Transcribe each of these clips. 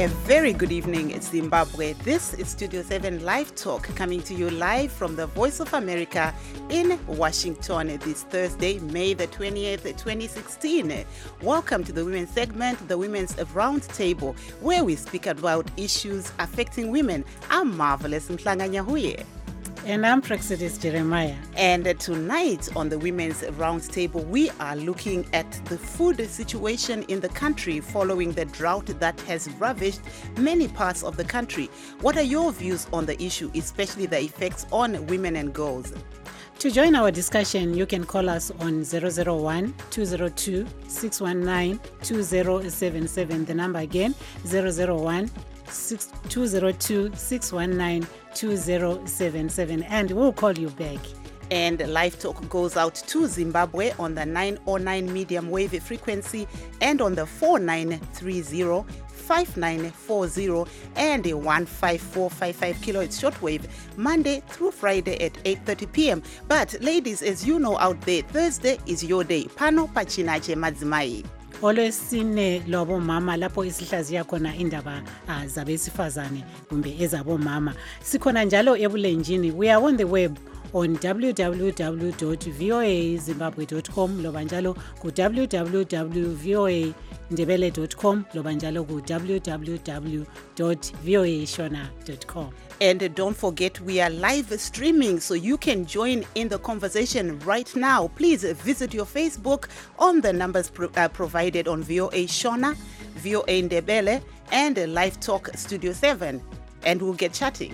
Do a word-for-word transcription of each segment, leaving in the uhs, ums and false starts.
A very good evening, it's Zimbabwe. This is Studio seven Live Talk, coming to you live from the Voice of America in Washington this Thursday, May the twentieth, twenty sixteen. Welcome to the Women's segment, the Women's Roundtable, where we speak about issues affecting women. I'm Marvelous Mhlanga-Nyahuye. And I'm Praxidis Jeremiah. And tonight on the Women's Roundtable, we are looking at the food situation in the country following the drought that has ravaged many parts of the country. What are your views on the issue, especially the effects on women and girls? To join our discussion, you can call us on zero zero one, two zero two, six one nine, two zero seven seven. The number again, zero zero one, two zero two, six one nine, two zero seven seven, and we'll call you back. And Live Talk goes out to Zimbabwe on the nine oh nine medium wave frequency and on the four nine three zero, five nine four zero and a one five four five five kilohertz shortwave, Monday through Friday at eight thirty p.m. But ladies, as you know out there, Thursday is your day. Pano pachinache madzimai. Olwesine lobo mama lapho isihlaziya khona indaba uh, zabesifazane kumbe ezabomama. Sikhona njalo ebulenjini. We are on the web on w w w dot voa zimbabwe dot com loba njalo ku w w w dot voa ndebele dot com loba njalo ku w w w dot voa shona dot com. And don't forget, we are live streaming, so you can join in the conversation right now. Please visit your Facebook on the numbers pro- uh, provided on V O A Shona, V O A Ndebele, and Live Talk Studio seven, and we'll get chatting.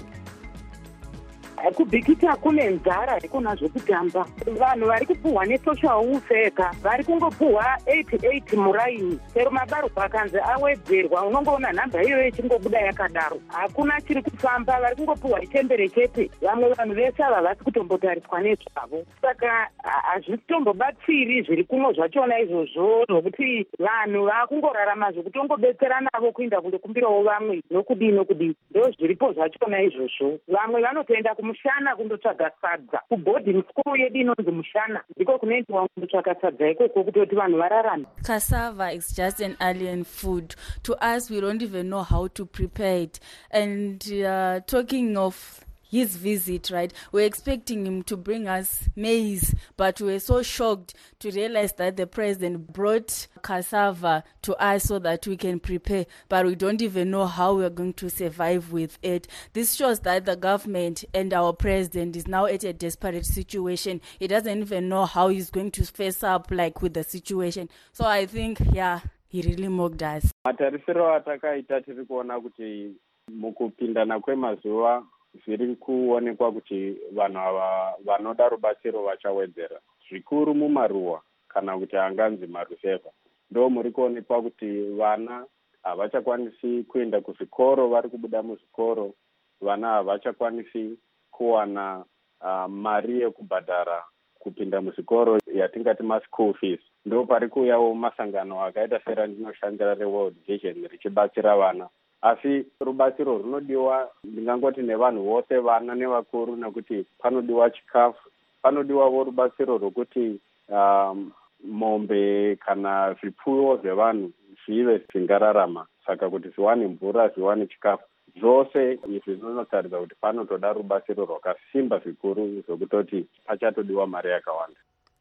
Kubikita kune nzara ikona zvokutamba vanhu vari kupuhwa nesocial ufeka vari kungopuhwa eighty-eight muraini chero mabaruku akanzi awedzerwa unongoona nhamba iyoyo ichingobuda yakadaro hakuna chiri kufamba vari kungopuhwa itembere chete vamwe vanhu vese ava vasi kutombotariswa nezvavo saka hazvitombobatsiri zviri kuno zvachona izvozvo zvokuti vanhu vakungorarama zvokutongobetsera navo kuinda kundokumbirawo vamwe nokudii nokudii ndo zviripo zvachona izvozvo vamwe vanotoenda kumushana kundotsvaga sadza kubhodhi school yedu inonzi mushana ndiko kunoendiwa kundotsvaga sadza ikoko kutoti vanhu vararame. Cassava is just an alien food to us. We don't even know how to prepare it. And uh, talking of his visit, right, we're expecting him to bring us maize, but we're so shocked to realize that the president brought cassava to us so that we can prepare, but we don't even know how we're going to survive with it. This shows that the government and our president is now at a desperate situation. He doesn't even know how he's going to face up like with the situation. So I think, yeah, he really mocked us. Matarisiro atakaita tiri kuona kuti mukupindana kwemazuva zviri kuonekwa kuti vanhu ava vanoda rubatsiro vachawedzera zvikuru mumaruwa kana kuti anganzi maruseva. Ndo muri kuonekwa kuti vana havachakwanisi kuenda kuzvikoro, vari kubuda muzvikoro, vana havachakwanisi kuwana uh, mari yekubhadhara kupinda muzvikoro yatingati ma-school fees. Ndo pari kuuyawo masangano akaita serandinoshanda reWorld Vision richibatsira vana. Asi rubatsiro runodiwa ndingangoti nevanhu vose vana nevakuru nekuti panodiwa chikafu, panodiwawo rubatsiro rwokuti um, mombe kana zvipfuwo zvevanhu zvive zvingararama, saka kuti zviwane mvura, zviwane chikafu. Zvose izvi zvinotaridza kuti panotoda rubatsiro rwakasimba zvikuru zvokutoti pachatodiwa mari yakawanda.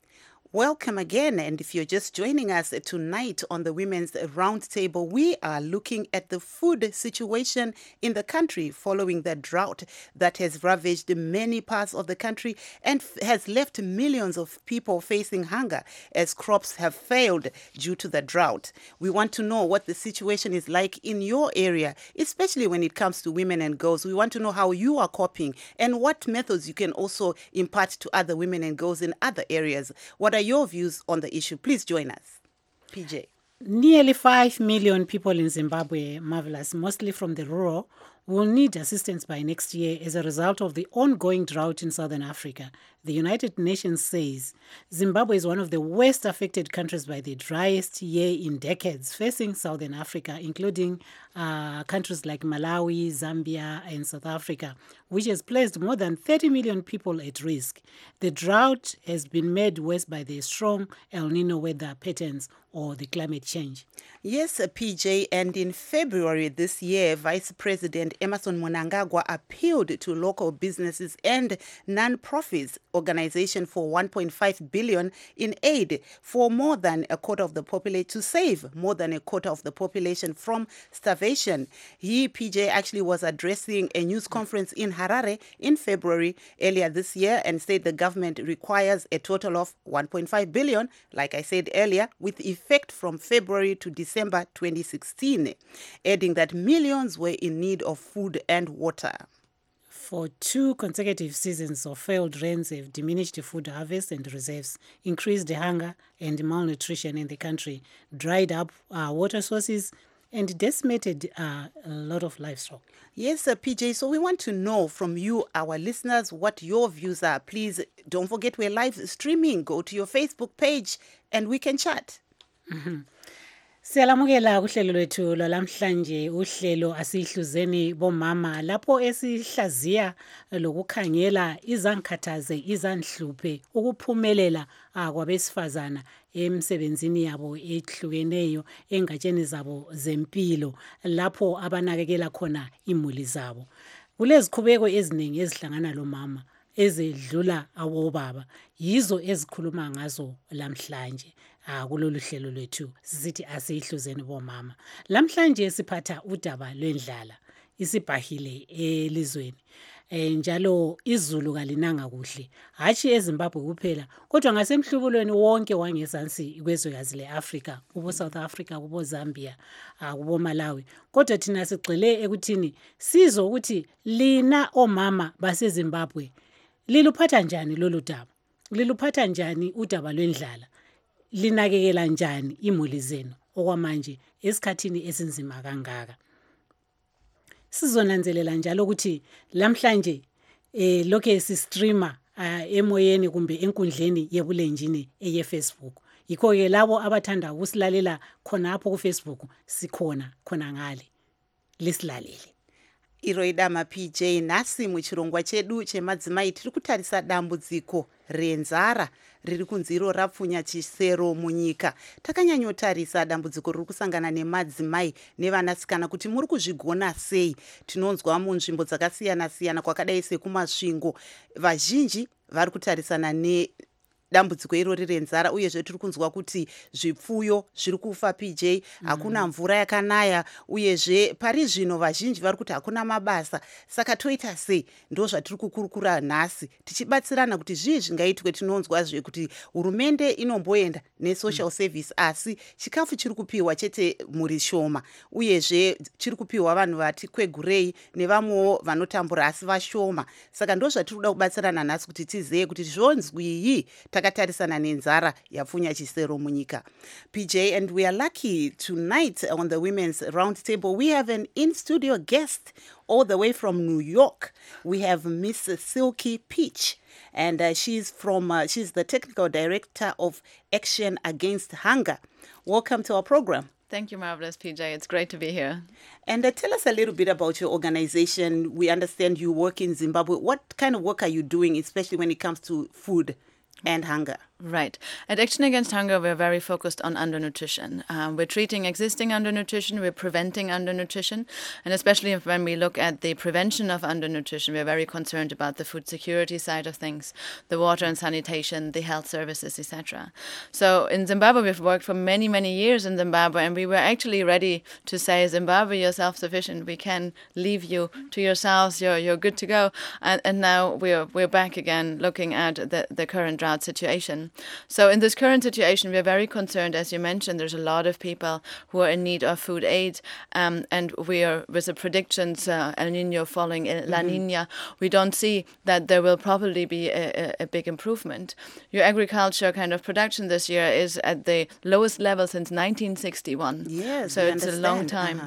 Welcome again, and if you're just joining us tonight on the Women's Roundtable, we are looking at the food situation in the country following the drought that has ravaged many parts of the country and f- has left millions of people facing hunger as crops have failed due to the drought. We want to know what the situation is like in your area, especially when it comes to women and girls. We want to know how you are coping and what methods you can also impart to other women and girls in other areas. What are your views on the issue? Please join us. P J. Nearly five million people in Zimbabwe, Marvelous, mostly from the rural, will need assistance by next year as a result of the ongoing drought in southern Africa. The United Nations says Zimbabwe is one of the worst affected countries by the driest year in decades, facing southern Africa, including uh, countries like Malawi, Zambia, and South Africa, which has placed more than thirty million people at risk. The drought has been made worse by the strong El Nino weather patterns or the climate change. Yes, P J, and in February this year, Vice President Emmerson Mnangagwa appealed to local businesses and non-profits organization for one point five billion in aid for more than a quarter of the population, to save more than a quarter of the population from starvation. He, P J, actually was addressing a news conference in Harare in February earlier this year and said the government requires a total of one point five billion, like I said earlier, with effect from February to December twenty sixteen, adding that millions were in need of food and water. For two consecutive seasons of failed rains have diminished food harvest and reserves, increased hunger and malnutrition in the country, dried up uh, water sources, and decimated uh, a lot of livestock. Yes, uh, P J, so we want to know from you, our listeners, what your views are. Please don't forget we're live streaming. Go to your Facebook page and we can chat. Mm-hmm. Siyalamukela kuhlelo lwethu lwalamhlanje, uhlelo asihluzeni bomama lapho esihlaziya lokukhangela izangikhathaze izanhluphe ukuphumelela kwabesifazana emsebenzini yabo ehlukeneyo engatsheni zabo zempilo lapho abanakekela khona imuli zabo. Kulezikhubeko eziningi ezihlangana lomama ezedlula abobaba, yizo ezikhuluma ngazo lamhlanje. Ah, kulolu hlelo lwethu sithi asihluzeni bomama. Lamhlanje siphatha udaba lwendlala isibhahile elizweni. E, njalo izulu kalinanga kuhle, hashi eZimbabwe kuphela kodwa ngasemhlubulweni wonke wangezansi kwezwekazi leAfrika, kubo South Africa, kubo Zambia, uh, kubo Malawi. Kodwa thina sigxile ekuthini sizo ukuthi lina omama baseZimbabwe liluphatha njani lolu daba, liluphatha njani udaba lwendlala, linakekela njani imuli zenu okwamanje esikhathini esinzima kangaka. Sizonanzelela njalo ukuthi lamhlanje eh lokho sistreamer uh, emoyeni kumbe enkundleni yebulenjini eye Facebook. Yikho ke labo abathanda ukusilalela khona apho ku Facebook sikhona khona ngale. Lisilalele. Iroidama P J, nasi muchirongwa chedu chemadzimai tiri kutarisa dambudziko renzara riri kunziro rapfunya chisero munyika. Takanyanyotarisa dambudziko riri kusangana nemadzimai nevanasikana kuti muri kuzvigona sei. Tinonzwa munzvimbo dzakasiyana siyana kwakadai sekumasvingo vazhinji vari kutarisana ne dambudziko irori renzara, uyezve tiri kunzwa kuti zvipfuyo zviri kufa P J, hakuna mvura yakanaya, uyezve pari zvino vazhinji vari kuti hakuna mabasa. Saka toita sei? Ndo zvatiri kukurukura nhasi tichibatsirana kuti zvii zvingaitwe. Tinonzwa zve kuti hurumende inomboenda nesocial service asi chikafu chiri kupiwa chete muri shoma, uyezve chiri kupiwa vanhu vati kwegurei nevamwewo vanotambura asi vashoma. Saka ndo zvatiri kuda kubatsirana nhasi kuti tizive kuti zvonzwii takatarisana nenzara yapfunya chisero munyika. P J, and we are lucky tonight on the Women's Roundtable. We have an in-studio guest all the way from New York. We have Miss Silky Peach, and uh, she's from uh, she's the technical director of Action Against Hunger. Welcome to our program. Thank you, Marvelous P J. It's great to be here. And uh, tell us a little bit about your organization. We understand you work in Zimbabwe. What kind of work are you doing, especially when it comes to food and hunger? Right. At Action Against Hunger, we're very focused on undernutrition. Um, we're treating existing undernutrition, we're preventing undernutrition, and especially when we look at the prevention of undernutrition, we're very concerned about the food security side of things, the water and sanitation, the health services, et cetera. So in Zimbabwe, we've worked for many, many years in Zimbabwe, and we were actually ready to say, Zimbabwe, you're self-sufficient, we can leave you to yourselves, you're you're good to go. And, and now we're we're back again looking at the, the current drought situation. So in this current situation, we're very concerned. As you mentioned, there's a lot of people who are in need of food aid. Um, and we are, with the predictions, uh, El Nino following mm-hmm. La Nina, we don't see that there will probably be a, a, a big improvement. Your agriculture kind of production this year is at the lowest level since nineteen sixty-one. Yes, so it's understand. a long time. Uh-huh.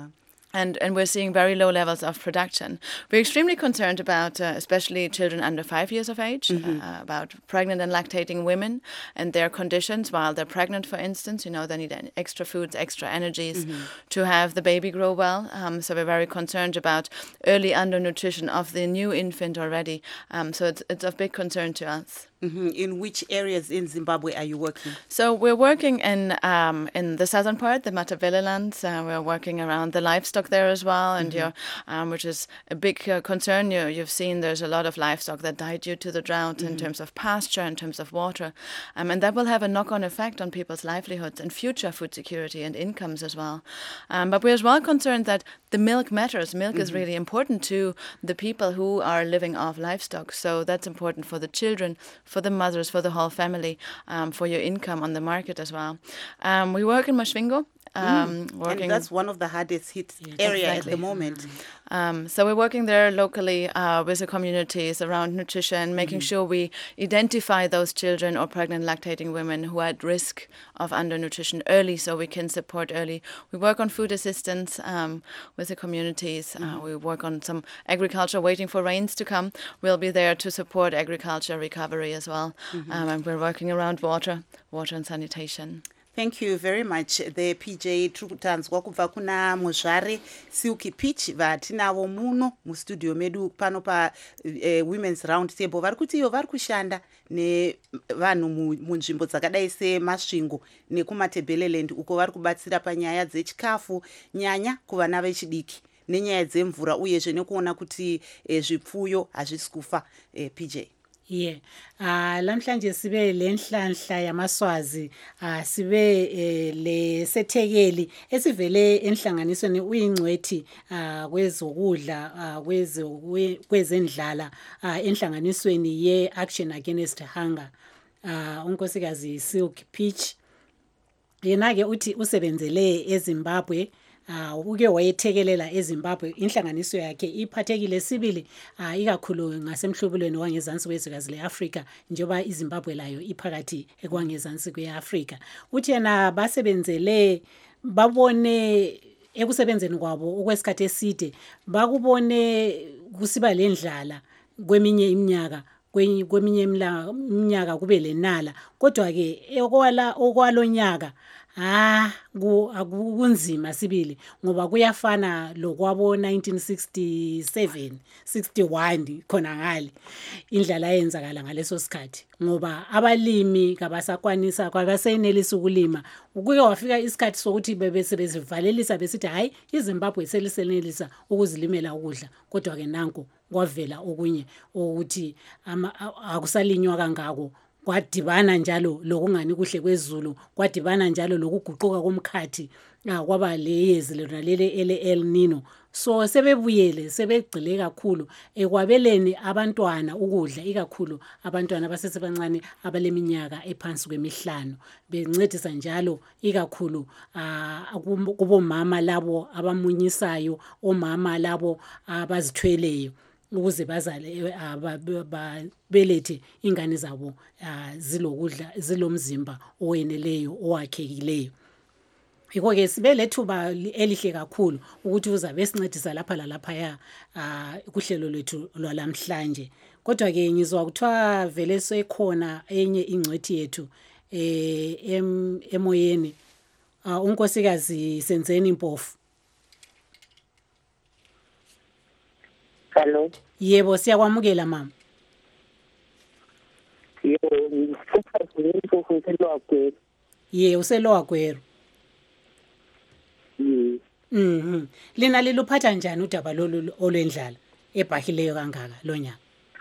And, and we're seeing very low levels of production. We're extremely concerned about, uh, especially children under five years of age, mm-hmm. uh, about pregnant and lactating women and their conditions while they're pregnant, for instance. You know, they need extra foods, extra energies mm-hmm. to have the baby grow well. Um, so we're very concerned about early undernutrition of the new infant already. Um, so it's, it's of big concern to us. Mm-hmm. In which areas in Zimbabwe are you working? So we're working in um, in the southern part, the Matabeleland. Uh, we're working around the livestock there as well, and mm-hmm. you're, um, which is a big uh, concern. You, you've seen there's a lot of livestock that died due to the drought mm-hmm. in terms of pasture, in terms of water, um, and that will have a knock-on effect on people's livelihoods and future food security and incomes as well. Um, but we're as well concerned that the milk matters. Milk mm-hmm. is really important to the people who are living off livestock. So that's important for the children, for the mothers, for the whole family, um, for your income on the market as well. Um, we work in Masvingo. Um, mm. working and that's one of the hardest hit yeah, area exactly. at the moment. Um, so we're working there locally uh, with the communities around nutrition, making mm-hmm. sure we identify those children or pregnant lactating women who are at risk of undernutrition early so we can support early. We work on food assistance um, with the communities. Mm-hmm. Uh, we work on some agriculture, waiting for rains to come. We'll be there to support agriculture recovery as well. Mm-hmm. Um, and we're working around water, water and sanitation. Thank you very much. The P J Trukutanzwa kubva kuna Muzvare Silky Peach vatinavo muno mustudio medu pano pa uh, Women's Round Table. Vari kuti iyo vari kushanda nevanhu munzvimbo dzakadai seMasvingo nekuMatebeleland uko vari kubatsira panyaya dzechikafu nyanya kuvana vechidiki nenyaya dzemvura uyezve nekuona kuti eh, zvipfuyo hazvisi kufa. eh, P J. Yeah. Ah lamhlanje sibe lenhlanhla yamaswazi ah sibe eh, le sethekeli esivele enhlanganisweni uyingcwethi ah kwezokudla ah kwezo kwezendlala ah enhlanganisweni ye Action Against Hunger. Ah unkosikazi Silky Peach yena ke uthi usebenzele eZimbabwe. Uh, uke wayethekelela eZimbabwe inhlanganiso yakhe iphathekile sibili uh, ikakhulu ngasemhlubulweni wangezansi kwezwekazi leAfrika njengoba iZimbabwe layo iphakathi ekwangezansi kweAfrika. Uthi yena basebenzele babone ekusebenzeni kwabo okwesikhathi eside bakubone kusiba lendlala kweminye iminyaka kweminye iminyaka kube lenala kodwa ke okwala okwalonyaka ah kunzima sibili ngoba kuyafana lokwabo nineteen sixty-seven sixty-one khona ngale indlala yenzakala ngaleso sikhathi ngoba abalimi kabasakwanisa kwabasenelisa ukulima ukuke wafika isikhathi sokuthi bebese bezivalelisa besithi hayi iZimbabwe selisenelisa ukuzilimela ukudla kodwa ke nanku kwavela okunye ukuthi akusalinywa kangako kwadibana njalo lokungani kuhle kwezulu kwadibana njalo lokuguquka komkhathi kwaba leyezi lona lele El Nino so sebebuyele sebegcile kakhulu ekwabeleni abantwana ukudla ikakhulu abantwana abasesebancane abaleminyaka ephansi kwemihlanu bencedisa njalo ikakhulu kubomama labo abamunyisayo omama labo abazithweleyo ukuze bazale babelethe ingane zabo zilokudla zilomzimba oweneleyo owakhekileyo. Yiko ke sibe lethuba elihle kakhulu ukuthi uzabe sincedisa lapha lalapha ya kuhlelo lwethu lwalamhlanje. Kodwa ke ngizwa kuthiwa vele sekhona enye ingcwethi yethu eh emoyeni unkosikazi Senzeni Mpofu. Hello. Yebo siyakwamukela mama. Yebo ngifuna uselwa kwero. Ye uselwa kwero. Mhm. Mhm. Lina liluphatha njani udaba lolu olwendlala ebhahileyo kangaka lonyaka?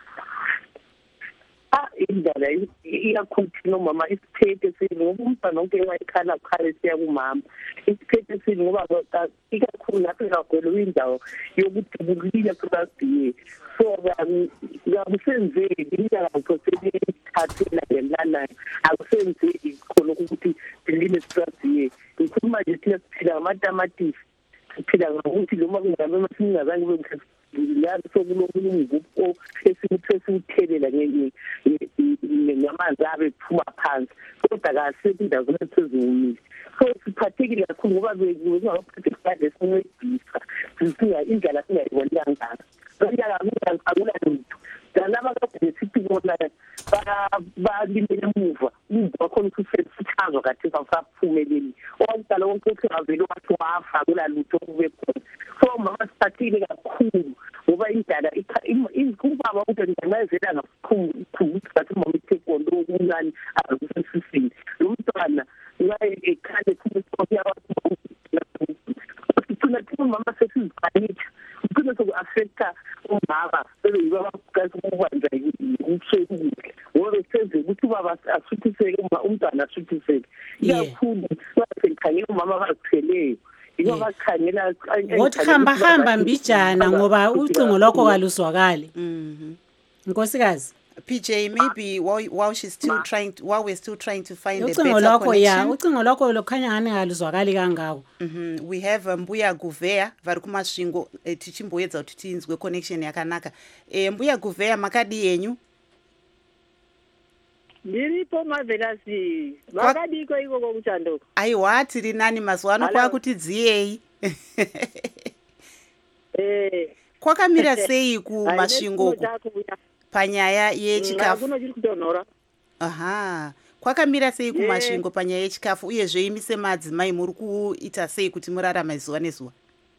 Ah indaba iyakhuluma mama isiphethe sini ngoba umntwana onke wayekhala khale siya kumama isiphethe sini ngoba ikakhulu lapha egwelo indawo yokuthi bukulile kulasiye so yakusenzeki indaba sosebethathela ngelana akusenzeki khona ukuthi bilime strasiye ngikhuluma nje thina siphila ngamatamatifi siphila ngokuthi noma kungabe masingazange bemkhasi la sokulungupho esikuthelela ngamanzi abe phuma phansi kodwa kasethi indawo ezimile so siphathekile kakhulu ngoba bekungaphathekile lesinqedisa singa indlela singayiboni kangaka kanjalo akula lutho laba kade sithi bona balimele emuva bakhona ukusichazwa kathi basaphumeleli okudala wonke ukuvela wathi wafa kula lutho kube khona so mama sithathile kakhulu ngoba indala ikubaba ukuthi ngiyazela ngakhulu ukuthi bathi mama itekondo okuncane akusisini lo mntwana uyaye ekhale kumuntu yabantu thina thina mama sesizibhanitha kukhona soku-affecta umama bebe yibo abakwazi ukwenza ukushekile ngoba senze ukuthi ubaba asuthiseke umntwana asuthiseke ikakhulu basekhangela umama abakutheleyo yibo abakhangela wothi hamba hamba mbijana ngoba ucingo lwakho kaluzwakali. Nkosikazi P J, maybe while, while she's still trying to, while we're still trying to find a better connection. Ucingo lwakho lokhanya ngani ngaluzwakali kangako. Mhm. We have Mbuya Guvea vari kumasvingo tichimboedza kuti tinzwe connection yakanaka. Eh Mbuya Guvea makadi yenyu? Ndiripo mavelasi. Makadiko ikoko kuchandoka. Aiwa tiri nani mazuano kwa kuti dziyei. Eh. Kwakamira sei kumasvingo? Panyaya yechikafu. Aha. Kwakamira sei kumasvingo panyaya yechikafu uyezve imi semadzimai muri kuita sei kuti murarame zuva nezuva?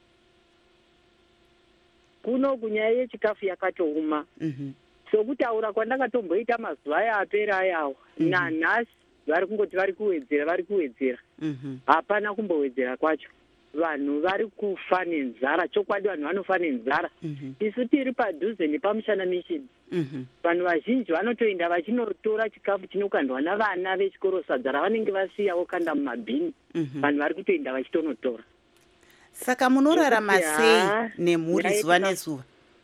Kuno kunyaya yechikafu yakatouma. Mhm. Sokutaura kwandakatomboita mazuva aya apera ayawo nanhasi vari kungoti vari kuwedzera vari kuwedzera. Mhm. Hapana kumbowedzera kwacho. Vanhu vari kufa nenzara chokwadi vanhu vanofa nenzara isu tiri padhuze nepamushana mission vanhu vazhinji vanotoenda vachinotora chikafu chinokandwa navana vechikoro sadza ravanenge vasiya vokanda mumabhini vanhu vari kutoenda vachitonotora. Saka munorarama sei nemhuri zuva nezuva?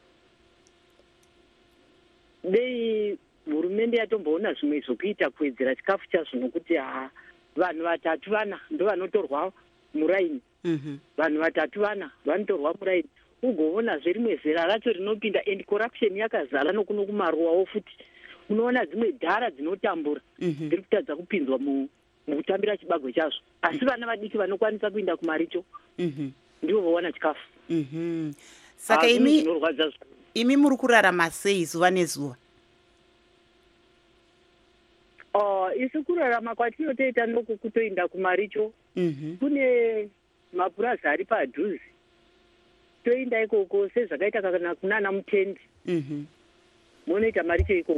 Dei hurumende yatomboona zvimwe zvokuita kuwedzera chikafu chazvo nokuti ha vanhu vatatu vana ndo vanotorwa muraini. Mhm. Vanhu vatatu vana vanotorwa muraini ugoona zverimwe zera racho rinopinda and corruption yakazara nokuno kumaruwawo futi unoona dzimwe dhara dzinotambura dziri kutadza kupinzwa mukutambira chibagwe chazvo asi vana vadiki vanokwanisa kuinda kumaricho ndivo vowana chikafu. Saka imi imi muri kurarama sei zuva nezuva? Oh, isi kurarama kwatinotoita ndoku kutoinda kumaricho. Kune mapurazi ari padhuze toinda ikoko sezvakaita kana kunana mutendi munoita maricho ikoko.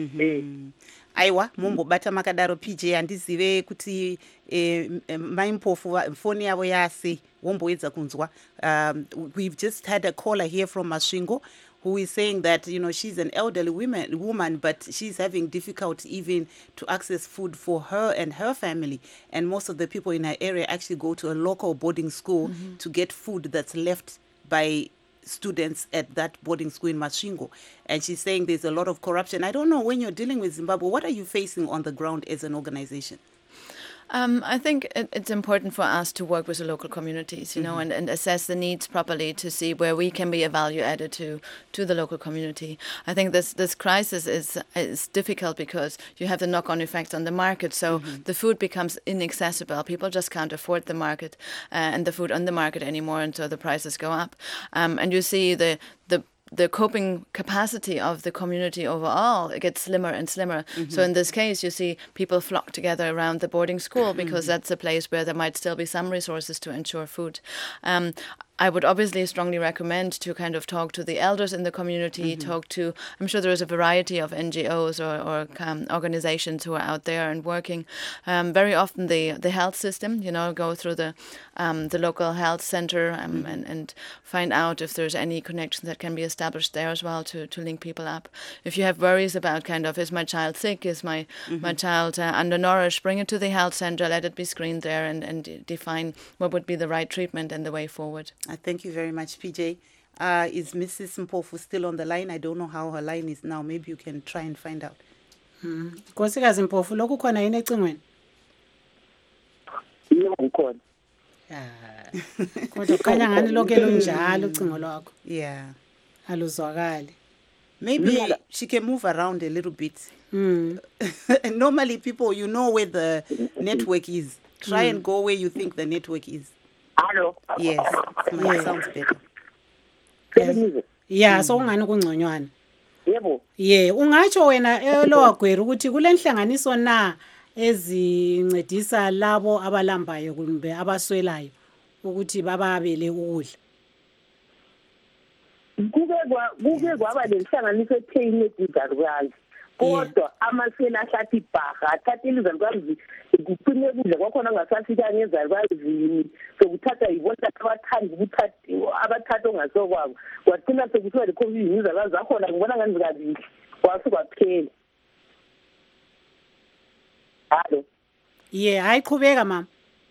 Aiwa mumbobata makadaro P J handizive kuti eh, maimpofu foni yavo yase womboedza kunzwa. Um, we've just had a caller here from Masvingo who is saying that, you know, she's an elderly woman, woman, but she's having difficulty even to access food for her and her family. And most of the people in her area actually go to a local boarding school mm-hmm. to get food that's left by students at that boarding school in Masvingo. And she's saying there's a lot of corruption. I don't know, when you're dealing with Zimbabwe, what are you facing on the ground as an organization? Um, I think it, it's important for us to work with the local communities, you mm-hmm. know, and, and assess the needs properly to see where we can be a value added to to the local community. I think this this crisis is is difficult because you have the knock-on effects on the market. So mm-hmm. the food becomes inaccessible. People just can't afford the market uh, and the food on the market anymore, and so the prices go up. Um, and you see the the the coping capacity of the community overall, it gets slimmer and slimmer. Mm-hmm. So in this case, you see people flock together around the boarding school because mm-hmm. that's a place where there might still be some resources to ensure food. Um, I would obviously strongly recommend to kind of talk to the elders in the community, mm-hmm. talk to, I'm sure there is a variety of N G Os or, or um, organizations who are out there and working. Um, very often the, the health system, you know, go through the um, the local health center um, mm-hmm. and, and find out if there's any connections that can be established there as well to, to link people up. If you have worries about kind of, is my child sick, is my, mm-hmm. my child uh, undernourished, bring it to the health center, let it be screened there and, and define what would be the right treatment and the way forward. Uh, thank you very much, P J. Uh, is Missus Mpofu still on the line? I don't know how her line is now. Maybe you can try and find out. Nkosikazi Mpofu, lokhu khona yini ecingweni? Yebo ukhona. Ah. Kodwa kukhanya ngani lokho elunjalo ucingo lwakho. Yeah. Aluzwakali. Maybe yeah. she can move around a little bit. Mm. Normally people, you know where the network is. Try mm. and go where you think the network is. Hello. Yes, it yeah. sounds better. Selimizo. Yeah, so ungani kungconywana. Yebo. Yeah, ungatsho wena eLower ukuthi kulenhlanganiso na ezincedisa labo abalambayo kumbe abaswelayo ukuthi bababele ukudla. Kuke kwa kuke kwaba lenhlanganiso etheyini eDizarwazi. Kodwa amasela ahlathi ibhaga athatha ilizalukwazi kuphine kudla kwakhona ngasafika ngezalukwazi sokuthatha yibona abathandi ukuthatha abathatha ongasokwabo kwathina sekuthiwa le-covid ngizalukwazi akhona ngibona ngani kabili kwasuka kuphela. Hallo. Yeah, hayi qhubeka mama.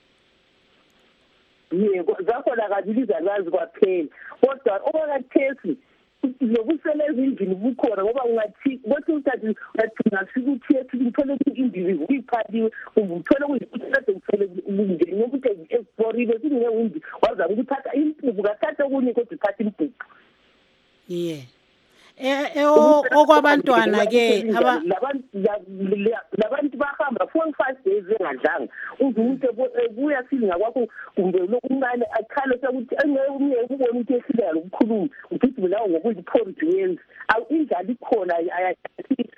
Yebo zakhona kabili izalukwazi kwaphela kodwa okwakathesi lokusela ezindlini bukhona ngoba ungathi kwathi uthathi uyagcina sikuthi sikuthole indili uyiphaliwe ubuthole kuyikuthatha uthole ukungena ukuthi explore singewindi waza ukuthatha impuphu kathatha okunye kodwa uthatha impuphu. Yeah. Eh okwabantwana ke labantu labantu bahamba four five days engadlanga uze umuntu ebuya silinga kwakho kumbe lokuncane akhale sokuthi engeke umye ukubona ukuthi esila lokukhuluma ukuthi lawo ngokuyiphoridi wenzi awu injalo ikhona ayathi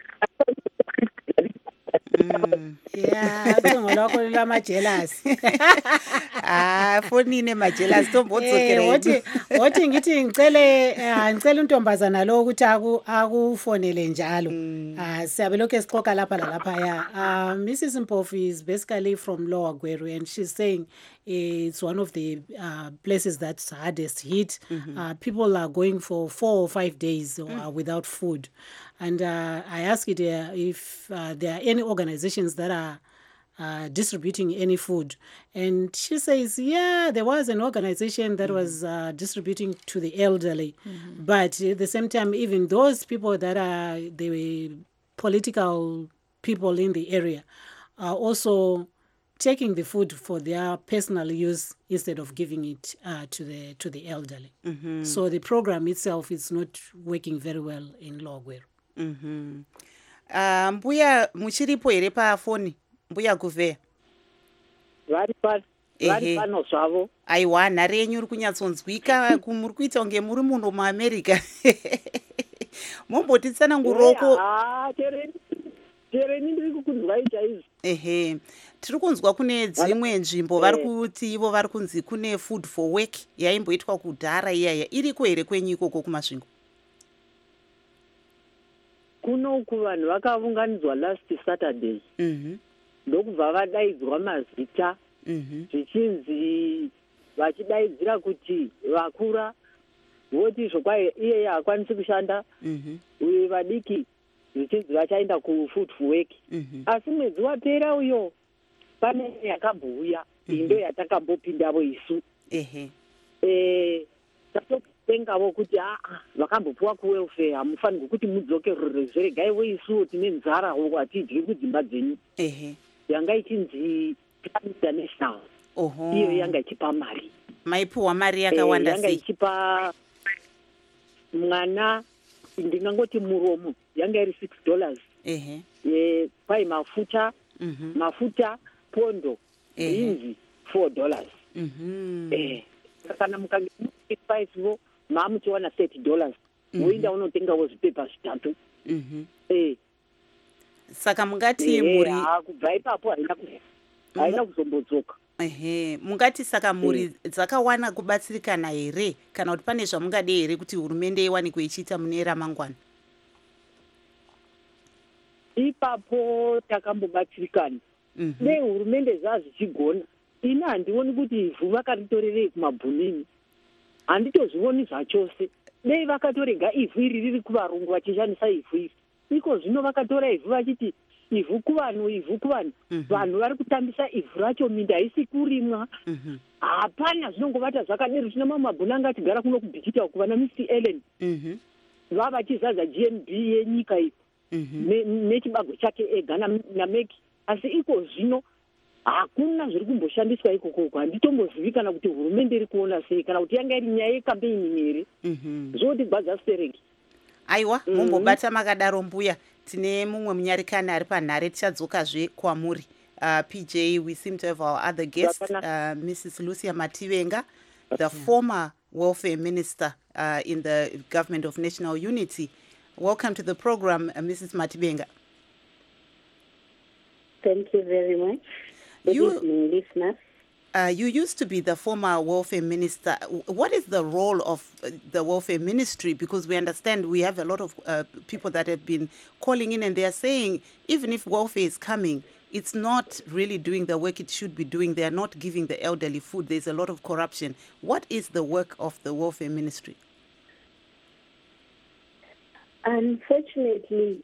yeah ucingo lwakho lwamajealous. Ah fonine majealous tombodzokere wothi wothi ngithi ngicele ngicela untombazana lo ukuthi aku akufonele njalo. Ah siyabe lokho esixoxa lapha lapha ya. Uh, Missus Mpofu is basically from Lower Gweru and she's saying it's one of the uh, places that's hardest hit. Mm-hmm. Uh, people are going for four or five days uh, mm. without food. And uh, I asked it uh, if uh, there are any organizations that are uh, distributing any food. And she says, yeah, there was an organization that mm-hmm. was uh, distributing to the elderly. Mm-hmm. But at the same time, even those people that are the political people in the area are also taking the food for their personal use instead of giving it uh, to the to the elderly. Mm-hmm. So the program itself is not working very well in Lower Gweru. Mhm. Ah mbuya muchiripo here pa phone mbuya Guvea. Vari pa vari pano zvavo. Aiwa nhare yenyu uri kunyatsonzwika kumuri kuita unge muri munhu muAmerica. Mumbotitsana nguroko. Ah tereni tereni ndiri kukunzwai chaizvo. Ehe. Tiri kunzwa kune dzimwe nzvimbo vari kuti ivo vari kunzi kune food for work yaimboitwa kudhara iyaya iriko here kwenyu ikoko kumasvingo. Kunoku vanhu vakaunganidzwa last Saturday. Mhm. Ndokubva vadaidzwa mazita. Mhm. Zvichinzi vachidaidzira kuti vakura voti zvokwai iye hakwanisi kushanda. Mhm. Uye vadiki zvichinzi vachaenda kufood for work. Mhm. Asi mwedzi wapera uyo pane yakabhuya indo yatakambopindavo isu. Ehe. Eh tengavo kuti ah vakambopuwa kuwelfare hamufanirwi kuti mudzokerere zveregaiwo isuwo tine nzara hatidyi kudzimba dzenyu. Ehe. Yanga ichinzi Plan International. Oho. Iyo yanga ichipa mari. Maipuwa mari yakawanda sei? Yanga ichipa mwana ndingangoti muromo yanga iri six dollars. Ehe. Eh pai mafuta mhm mafuta pondo inzi four dollars. Mhm. Eh kana mukange five vo mamuchiwana thirty dollars. Uinda unotengawo zvipepa zvitatu. Mhm. Eh. Saka mungati muri ah kubva ipapo haina haina kuzombodzoka. Ehe, mungati saka muri dzakawana kubatsirikana here kana kuti pane zvamungade here kuti hurumende iwane kuichita mune ramangwana? Ipapo takambobatsirikana. Dei hurumende zvazichigona. Ina handioni kuti ivhu vakaritorerei kumabhunini. Handitozvioni zvachose. Dei vakatorega ivhu iri riri kuvarungu vachishandisa ivhu iri. Iko zvino vakatora ivhu vachiti ivhu kuvanhu ivhu kuvanhu. Vanhu vari kutambisa ivhu racho minda haisi kurimwa. Hapana zvinongovata zvakadero zvina mamabhuni anga atigara kuno kubhikita kuvana Mister Ellen. Vava vachizaza G N B yenyika iyi. Nechibago chake ega naMeki. Asi iko zvino hakuna zviri kumboshandiswa ikoko. Handitombozvivi kana kuti hurumende iri kuona sei kana kuti yanga iri nyaya yekampeini here. Zvoti gwadza stereki. Aiwa, mumbobata makadaro mbuya. Tine mumwe munyarikani ari panhare tichadzokazve kwamuri. Uh, P J, we seem to have our other guest, uh, Missus Lucia Mativenga, the former welfare minister uh, in the Government of National Unity. Welcome to the program, uh, Missus Matibenga. Thank you very much. Good You- evening, listeners. Uh, you used to be the former welfare minister. What is the role of uh, the welfare ministry? Because we understand we have a lot of uh, people that have been calling in and they are saying even if welfare is coming, it's not really doing the work it should be doing. They are not giving the elderly food. There's a lot of corruption. What is the work of the welfare ministry? Unfortunately,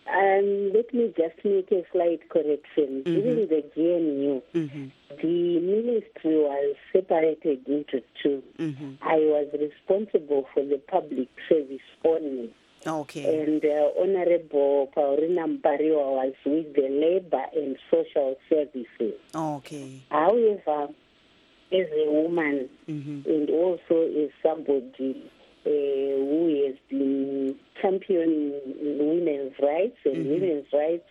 um, let me just make a slight correction. During the G N U, Mm-hmm. the ministry was separated into two. Mm-hmm. I was responsible for the public service only. Okay. And uh, Honorable Paulina Mpariwa was with the labor and social services. Okay. However, as a woman Mm-hmm. and also as somebody uh, who has been championing women's rights, and Mhm. women's rights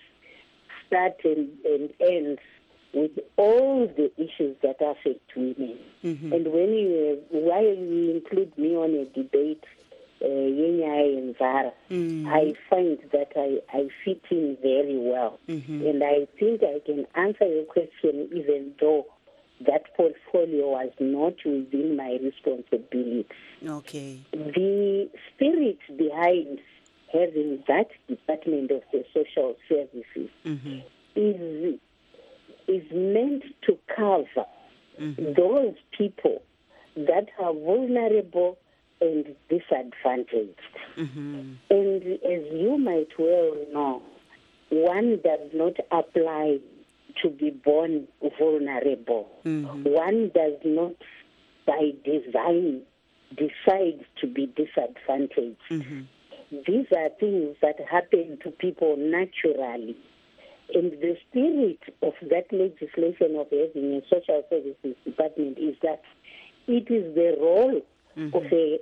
start and, and ends with all the issues that affect women. Mm-hmm. And when you, while you include me on a debate, uh, Yenyai and Zara, Mhm. I find that I, I fit in very well. Mhm. And I think I can answer your question even though that portfolio was not within my responsibility. Okay. The spirit behind having that Department of the Social Services Mm-hmm. is is meant to cover Mhm. those people that are vulnerable and disadvantaged. Mm-hmm. And as you might well know, one does not apply to be born vulnerable. Mhm. One does not, by design, decide to be disadvantaged. Mm-hmm. These are things that happen to people naturally. And the spirit of that legislation of having a social services department is that it is the role Mhm. of a,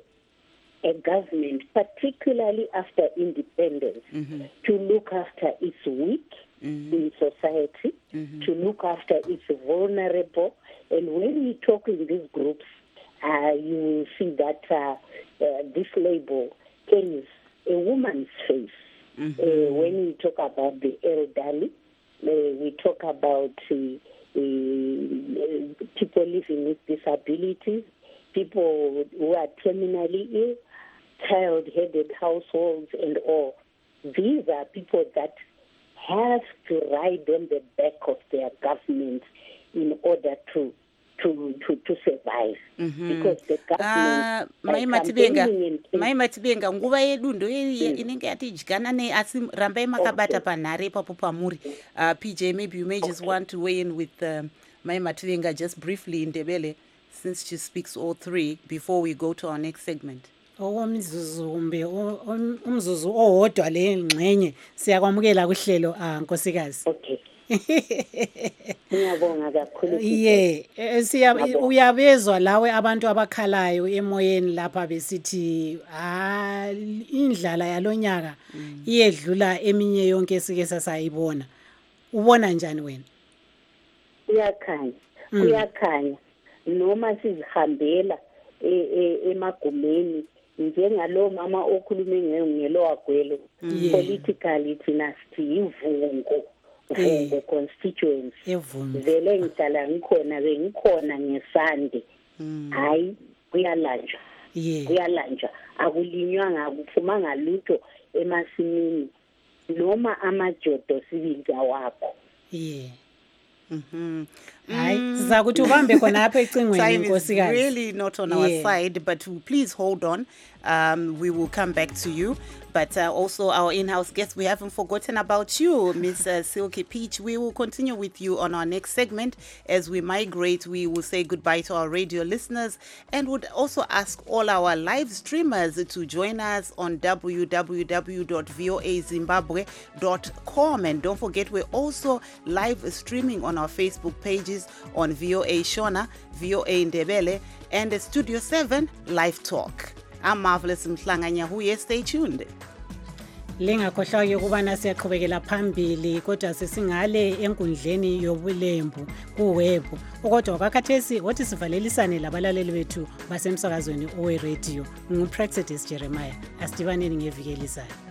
a government, particularly after independence, Mm-hmm. to look after its weak Mhm. in society, Mhm. to look after its vulnerable. And when we talk in these groups, uh, you will see that uh, uh, this label carries a woman's face. Mhm. Uh, when we talk about the elderly, uh, we talk about uh, uh, people living with disabilities, people who are terminally ill, child-headed households, and all. These are people that have to ride on the back of their government in order to to to, to survive. Mhm. Because the Ah, government, by Mai Matibenga, campaigning and- Mai Matibenga, nguva yedu ndo iyi Mm. inenge yatidyana ne asi rambai makabata Okay. panhare ipapo pamuri. Uh, P J, maybe you may just Okay. want to weigh in with um, Mai Matibenga just briefly in Ndebele, since she speaks all three, before we go to our next segment. okomzuzu kumbe o- om- umzuzu owodwa le ngxenye siyakwamukela kuhlelo ah nkosikazi. Okay. Ngiyabonga kakhulu. Ye, eh, siya Ngiyabonga. uyabezwa lawe abantu abakhalayo emoyeni lapha besithi ah indlala yalonyaka iyedlula eminye yonke esike sasayibona. Ubona njani wena? Kuyakhanya. Kuyakhanya. Noma sizihambela e- e- emagumeni njengalo mama okhulume ngelo agwelo. Yeah. Politically thina sithi ivungo. Vungo Eh. constituency. Evumi. Vele ngihlala ngikhona bengikhona ngesande. Hayi kuyalanjwa. Ye. Kuyalanjwa. Akulinywanga akuphumanga lutho emasimini. Noma amajodo sibili wakho. Ye. Mhm. Hayi sizakuthi ubambe khona apha ecingweni Time is nkosikazi. really not on our Yeah. side, but please hold on. Um, we will come back to you. But uh, also our in-house guest, we haven't forgotten about you, Miss Uh, Silky Peach. We will continue with you on our next segment. As we migrate, we will say goodbye to our radio listeners and would also ask all our live streamers to join us on w w w dot v o a zimbabwe dot com. And don't forget, we're also live streaming on our Facebook pages on V O A Shona, V O A Ndebele, and Studio seven Live Talk. I'm Marvelous Mhlanganya. Stay tuned. Lingakhohlwa ukubana siyaqhubekela phambili kodwa sesingale enkundleni yobulembu kuweb. Kodwa kwakhathesi wothi sivalelisane labalaleli bethu basemsakazweni owe radio. Ngu Praxedis Jeremiah. Asidibaneni ngeviki elizayo.